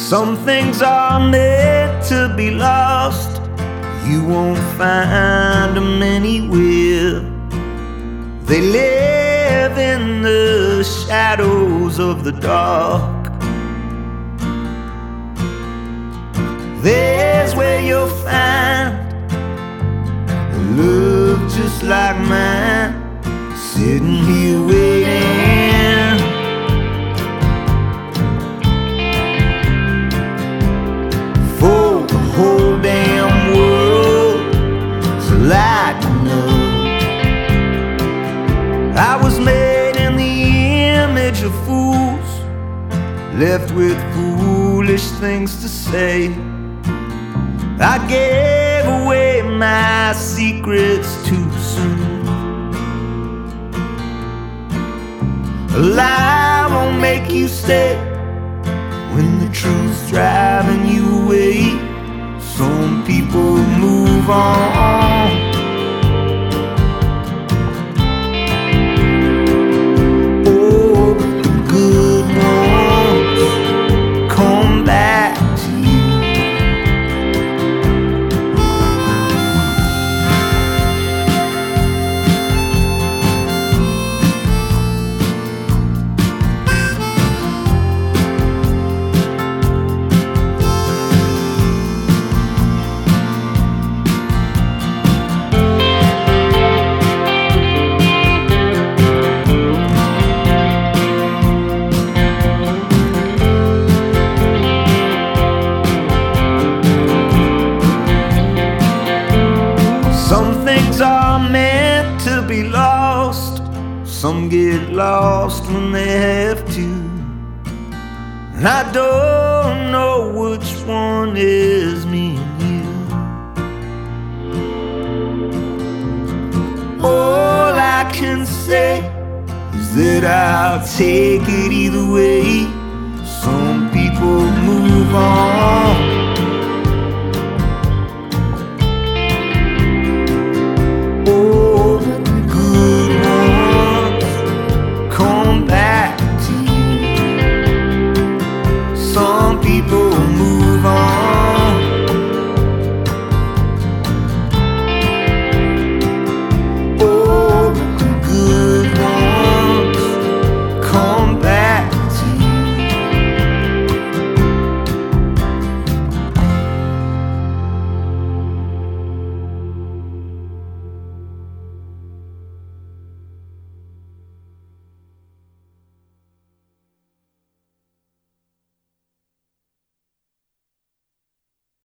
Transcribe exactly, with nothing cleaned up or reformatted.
Some things are meant to be lost. You won't find them anywhere. They live in the shadows of the dark. There's where you'll find a love just like mine, sitting here waiting for the whole damn world to lighten up. I was made in the image of fools, left with foolish things to say. I gave away my secrets too soon. A lie won't make you stay when the truth's driving you away. Some people move on. Oh, but the good ones come back to you. Some things are meant to be lost. Some get lost when they have to. And I don't know which one is me and you. All I can say is that I'll take it either way. Some people